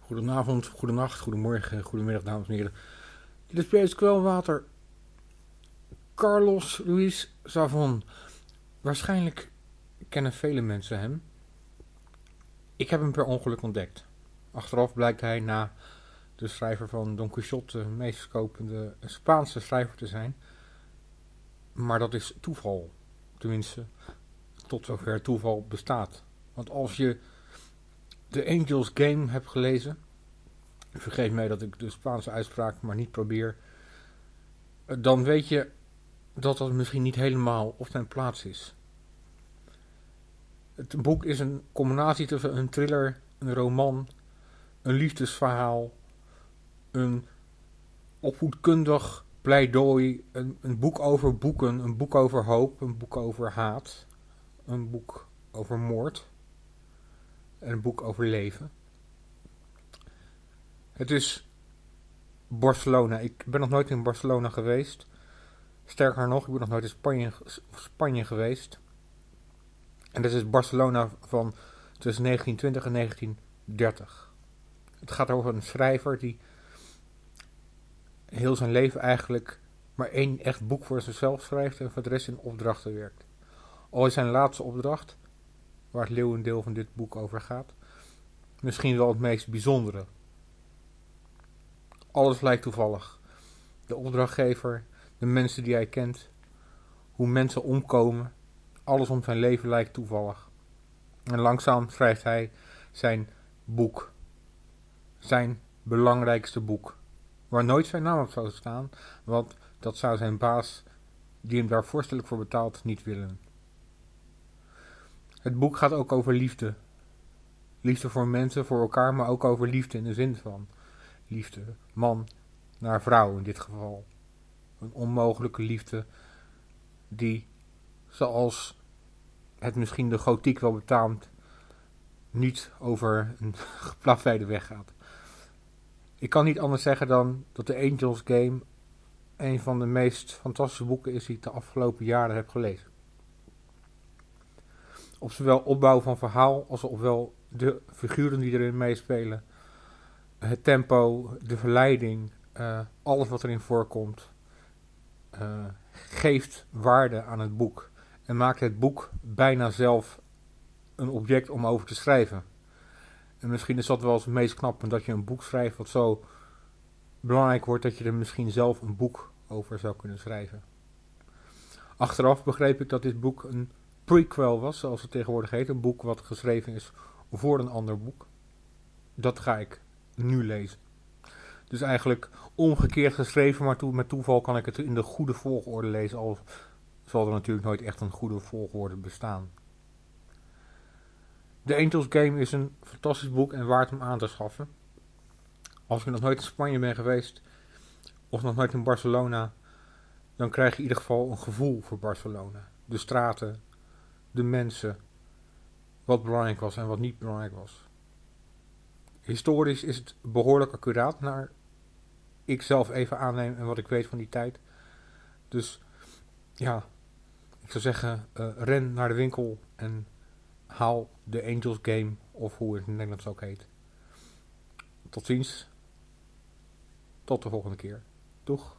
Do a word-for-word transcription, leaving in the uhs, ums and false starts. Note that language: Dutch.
Goedenavond, goedenacht, goedemorgen, goedemiddag dames en heren. Dit is P S Kwelwater. Carlos Ruiz Zafón. Waarschijnlijk kennen vele mensen hem. Ik heb hem per ongeluk ontdekt. Achteraf blijkt hij na de schrijver van Don Quixote de meest verkopende Spaanse schrijver te zijn. Maar dat is toeval. Tenminste, tot zover toeval bestaat. Want als je The Angel's Game hebt gelezen, vergeet mij dat ik de Spaanse uitspraak maar niet probeer, dan weet je dat dat misschien niet helemaal op zijn plaats is. Het boek is een combinatie tussen een thriller, een roman, een liefdesverhaal, een opvoedkundig pleidooi, een, een boek over boeken, een boek over hoop, een boek over haat, een boek over moord en een boek over leven. Het is Barcelona. Ik ben nog nooit in Barcelona geweest. Sterker nog, ik ben nog nooit in Spanje, Spanje geweest. En dit is Barcelona van tussen negentien twintig en negentien dertig. Het gaat over een schrijver die heel zijn leven eigenlijk maar één echt boek voor zichzelf schrijft en voor de rest in opdrachten werkt. Al is zijn laatste opdracht, waar het leeuwendeel van dit boek over gaat, misschien wel het meest bijzondere. Alles lijkt toevallig. De opdrachtgever, de mensen die hij kent, hoe mensen omkomen, alles om zijn leven lijkt toevallig. En langzaam schrijft hij zijn boek. Zijn belangrijkste boek. Waar nooit zijn naam op zou staan, want dat zou zijn baas, die hem daar vorstelijk voor betaalt, niet willen. Het boek gaat ook over liefde. Liefde voor mensen, voor elkaar, maar ook over liefde in de zin van liefde, man naar vrouw in dit geval. Een onmogelijke liefde die, zoals het misschien de gotiek wel betaamt, niet over een geplaveide weg gaat. Ik kan niet anders zeggen dan dat The Angel's Game een van de meest fantastische boeken is die ik de afgelopen jaren heb gelezen. Op zowel opbouw van verhaal als op wel de figuren die erin meespelen, het tempo, de verleiding, uh, alles wat erin voorkomt, uh, geeft waarde aan het boek en maakt het boek bijna zelf een object om over te schrijven. En misschien is dat wel het meest knappend, dat je een boek schrijft wat zo belangrijk wordt dat je er misschien zelf een boek over zou kunnen schrijven. Achteraf begreep ik dat dit boek een prequel was, zoals het tegenwoordig heet. Een boek wat geschreven is voor een ander boek. Dat ga ik nu lezen. Dus eigenlijk omgekeerd geschreven, maar to- met toeval kan ik het in de goede volgorde lezen. Al zal er natuurlijk nooit echt een goede volgorde bestaan. The Angel's Game is een fantastisch boek en waard om aan te schaffen. Als je nog nooit in Spanje bent geweest, of nog nooit in Barcelona, dan krijg je in ieder geval een gevoel voor Barcelona. De straten, de mensen, wat belangrijk was en wat niet belangrijk was. Historisch is het behoorlijk accuraat, naar ik zelf even aanneem en wat ik weet van die tijd. Dus ja, ik zou zeggen, uh, ren naar de winkel en haal The Angel's Game, of hoe het in Nederlands ook heet. Tot ziens. Tot de volgende keer. Doeg.